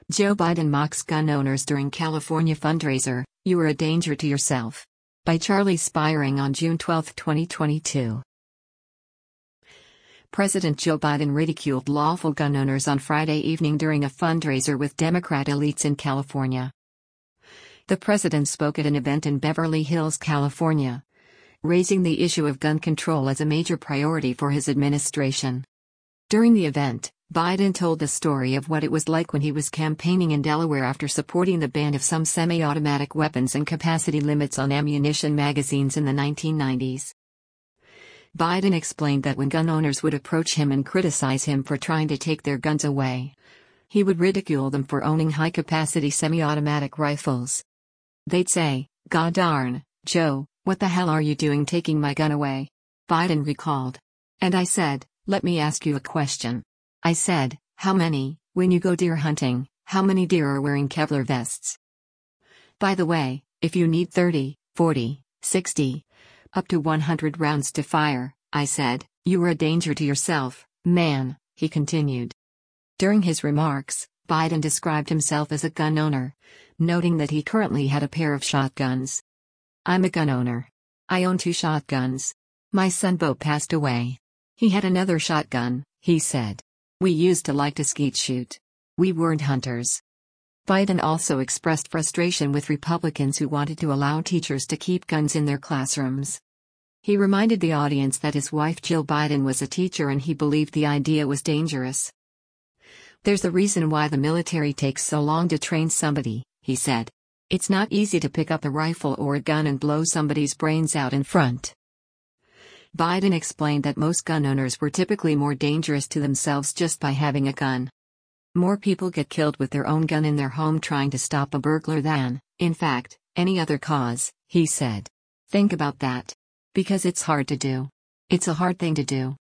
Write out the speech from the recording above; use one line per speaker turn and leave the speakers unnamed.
Joe Biden mocks gun owners during California fundraiser, "You are a danger to yourself." By Charlie Spiring on June 12, 2022. President Joe Biden ridiculed lawful gun owners on Friday evening during a fundraiser with Democrat elites in California. The president spoke at an event in Beverly Hills, California, raising the issue of gun control as a major priority for his administration. During the event, Biden told the story of what it was like when he was campaigning in Delaware after supporting the ban of some semi-automatic weapons and capacity limits on ammunition magazines in the 1990s. Biden explained that when gun owners would approach him and criticize him for trying to take their guns away, he would ridicule them for owning high-capacity semi-automatic rifles. They'd say, "God darn, Joe, what the hell are you doing taking my gun away?" Biden recalled. "And I said, let me ask you a question. I said, how many, when you go deer hunting, how many deer are wearing Kevlar vests? By the way, if you need 30, 40, 60, up to 100 rounds to fire," I said, "you are a danger to yourself, man," he continued. During his remarks, Biden described himself as a gun owner, noting that he currently had a pair of shotguns. "I'm a gun owner. I own 2 shotguns. My son Bo passed away. He had another shotgun," he said. "We used to like to skeet shoot. We weren't hunters." Biden also expressed frustration with Republicans who wanted to allow teachers to keep guns in their classrooms. He reminded the audience that his wife Jill Biden was a teacher and he believed the idea was dangerous. "There's a reason why the military takes so long to train somebody," he said. "It's not easy to pick up a rifle or a gun and blow somebody's brains out in front." Biden explained that most gun owners were typically more dangerous to themselves just by having a gun. More people get killed with their own gun in their home trying to stop a burglar than, in fact, any other cause, he said. "Think about that. Because it's hard to do. It's a hard thing to do."